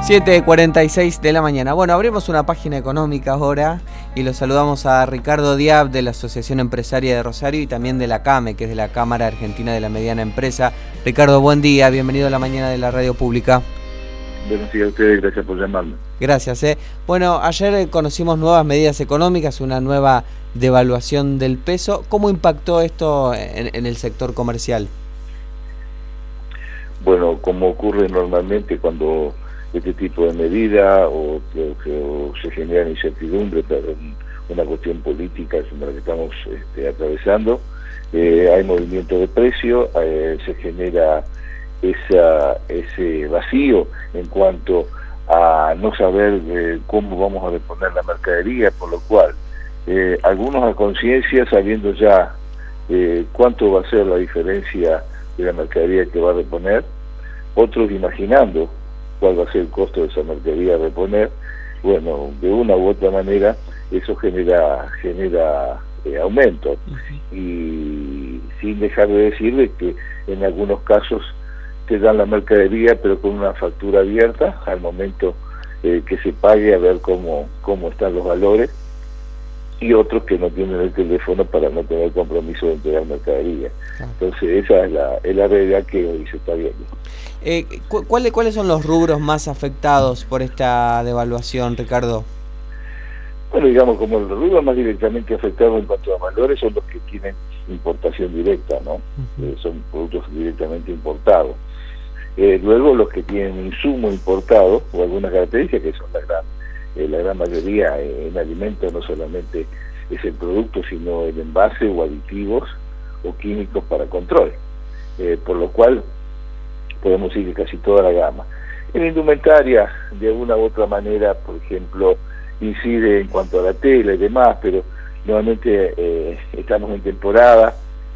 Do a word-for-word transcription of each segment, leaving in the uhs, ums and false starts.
siete cuarenta y seis de la mañana. Bueno, abrimos una página económica ahora y los saludamos a Ricardo Diab de la Asociación Empresaria de Rosario y también de la CAME, que es de la Cámara Argentina de la Mediana Empresa. Ricardo, buen día, bienvenido a la mañana de la radio pública. Buenos días a ustedes, gracias por llamarme. Gracias. Eh. Bueno, ayer conocimos nuevas medidas económicas, una nueva devaluación del peso. ¿Cómo impactó esto en, en el sector comercial? Bueno, como ocurre normalmente cuando este tipo de medida o, o, o se genera incertidumbre por una cuestión política como la que estamos este, atravesando, eh, hay movimiento de precio, eh, se genera esa, ese vacío en cuanto a no saber eh, cómo vamos a reponer la mercadería, por lo cual eh, algunos a conciencia, sabiendo ya eh, cuánto va a ser la diferencia de la mercadería que va a reponer, otros imaginando cuál va a ser el costo de esa mercadería a reponer. Bueno, de una u otra manera eso genera genera eh, aumento. Uh-huh. Y sin dejar de decirle que en algunos casos te dan la mercadería pero con una factura abierta al momento eh, que se pague, a ver cómo, cómo están los valores, y otros que no tienen el teléfono para no tener compromiso de entregar mercadería. Entonces esa es la, es la realidad que hoy se está viendo. Eh, cu ¿cuáles, ¿Cuáles son los rubros más afectados por esta devaluación, Ricardo? Bueno, digamos, como los rubros más directamente afectados en cuanto a valores son los que tienen importación directa, ¿no? Uh-huh. eh, son productos directamente importados. Eh, luego los que tienen insumo importado o algunas características, que son la gran, eh, la gran mayoría eh, en alimentos, no solamente es el producto, sino el envase o aditivos o químicos para control. Eh, por lo cual podemos decir que casi toda la gama. En indumentaria, de alguna u otra manera, por ejemplo, incide en cuanto a la tela y demás, pero nuevamente eh, estamos en temporada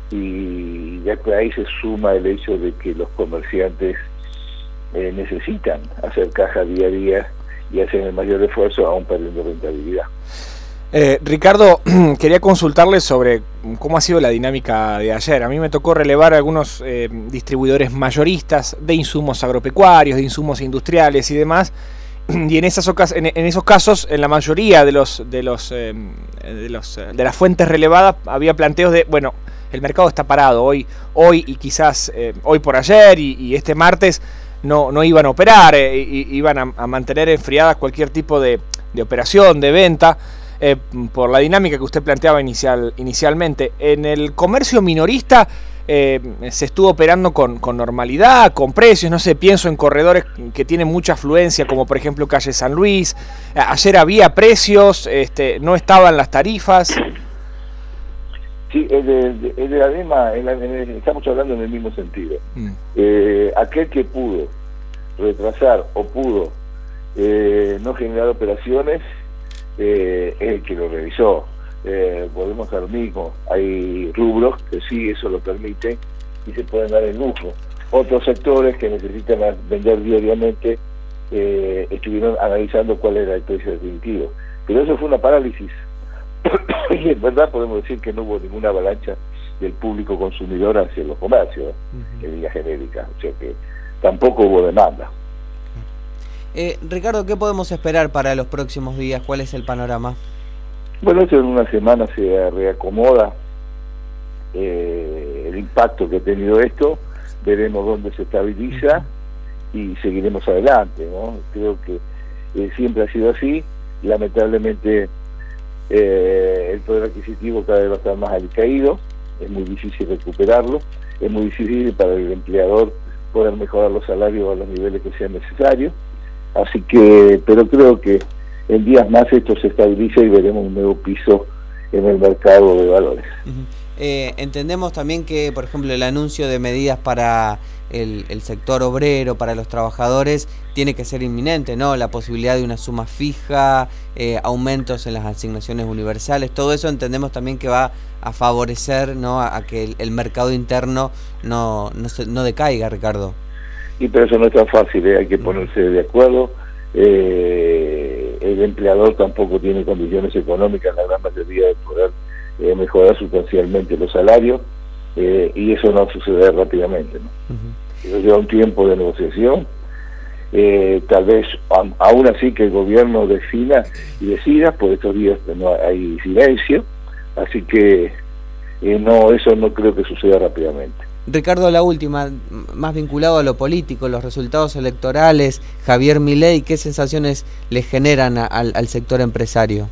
y ya que ahí se suma el hecho de que los comerciantes eh, necesitan hacer caja día a día y hacen el mayor esfuerzo aún perdiendo rentabilidad. Eh, Ricardo, quería consultarle sobre cómo ha sido la dinámica de ayer. A mí me tocó relevar algunos eh, distribuidores mayoristas de insumos agropecuarios, de insumos industriales y demás, y en esas ocas en, en esos casos, en la mayoría de los de los eh, de los de las fuentes relevadas había planteos de, bueno, el mercado está parado hoy, hoy y quizás eh, hoy por ayer y, y este martes no no iban a operar, eh, y, iban a, a mantener enfriadas cualquier tipo de, de operación, de venta. Eh, por la dinámica que usted planteaba inicial, inicialmente. En el comercio minorista eh, se estuvo operando con, con normalidad, con precios, no sé, pienso en corredores que tienen mucha afluencia, como por ejemplo Calle San Luis. Ayer había precios, este, no estaban las tarifas. Sí, el de, el de la misma, el, el, estamos hablando en el mismo sentido. Mm. Eh, aquel que pudo retrasar o pudo eh, no generar operaciones, Eh, es el que lo revisó. Eh, volvemos a lo mismo, hay rubros que sí eso lo permiten y se pueden dar el lujo. Otros sectores que necesitan vender diariamente eh, estuvieron analizando cuál era el precio definitivo, pero eso fue una parálisis y en verdad podemos decir que no hubo ninguna avalancha del público consumidor hacia los comercios, uh-huh, en línea genérica, o sea que tampoco hubo demanda. Eh, Ricardo, ¿qué podemos esperar para los próximos días? ¿Cuál es el panorama? Bueno, eso en una semana se reacomoda eh, el impacto que ha tenido esto, veremos dónde se estabiliza y seguiremos adelante, ¿no? Creo que eh, siempre ha sido así. Lamentablemente eh, el poder adquisitivo cada vez va a estar más alicaído, es muy difícil recuperarlo, es muy difícil para el empleador poder mejorar los salarios a los niveles que sean necesarios. Así que, pero creo que en días más esto se estabiliza y veremos un nuevo piso en el mercado de valores. Uh-huh. eh, entendemos también que, por ejemplo, el anuncio de medidas para el, el sector obrero, para los trabajadores, tiene que ser inminente, ¿no? La posibilidad de una suma fija, eh, aumentos en las asignaciones universales, todo eso entendemos también que va a favorecer, ¿no?, a, a que el, el mercado interno no, no, se, no decaiga, Ricardo. Y pero eso no es tan fácil, ¿eh? Hay que ponerse de acuerdo. Eh, el empleador tampoco tiene condiciones económicas, la gran mayoría, de poder eh, mejorar sustancialmente los salarios, eh, y eso no sucede rápidamente, ¿no? Uh-huh. Eso lleva un tiempo de negociación, eh, tal vez a, aún así que el gobierno defina y decida, por estos días no hay silencio, así que eh, no, eso no creo que suceda rápidamente. Ricardo, la última, más vinculado a lo político, los resultados electorales, Javier Milei, ¿qué sensaciones le generan a, al, al sector empresario?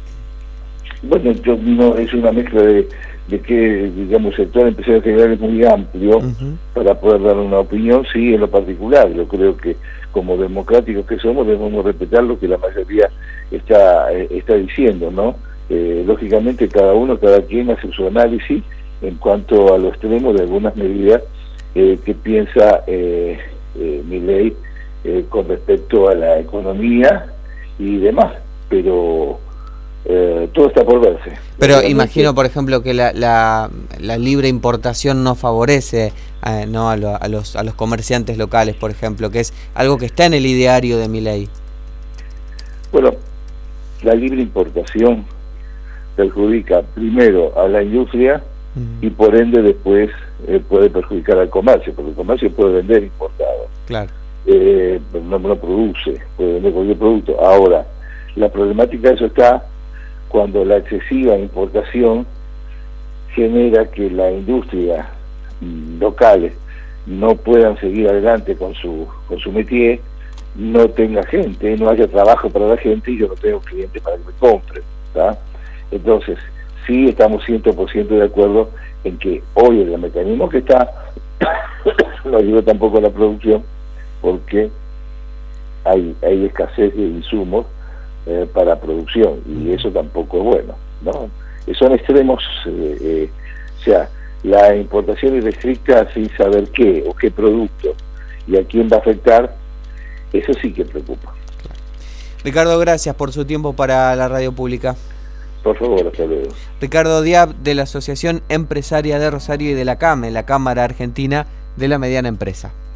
Bueno, yo no, es una mezcla de, de que, digamos, el sector empresarial general es muy amplio uh-huh. para poder dar una opinión, sí, en lo particular. Yo creo que como democráticos que somos debemos respetar lo que la mayoría está, eh, está diciendo, ¿no? Eh, lógicamente cada uno, cada quien hace su análisis en cuanto a lo extremo de algunas medidas eh, que piensa eh, eh, Milei eh, con respecto a la economía y demás, pero eh, todo está por verse. Pero realmente, imagino, por ejemplo, que la, la, la libre importación no favorece eh, no a, lo, a, los, a los comerciantes locales, por ejemplo, que es algo que está en el ideario de Milei. Bueno, la libre importación perjudica primero a la industria uh-huh. y por ende después eh, puede perjudicar al comercio, porque el comercio puede vender importado. Claro. Eh, no, no produce, puede vender cualquier producto. Ahora, la problemática de eso está cuando la excesiva importación genera que la industria locales no puedan seguir adelante con su con su métier, no tenga gente, no haya trabajo para la gente y yo no tengo clientes para que me compren, ¿tá? Entonces, sí estamos cien por ciento de acuerdo en que hoy el mecanismo que está no ayuda tampoco a la producción porque hay, hay escasez de insumos eh, para producción y eso tampoco es bueno, ¿no? Son extremos, eh, eh, o sea, la importación irrestricta sin saber qué o qué producto y a quién va a afectar, eso sí que preocupa. Ricardo, gracias por su tiempo para la radio pública. Por favor, hasta luego. Ricardo Diab, de la Asociación Empresaria de Rosario y de la CAME, la Cámara Argentina de la Mediana Empresa.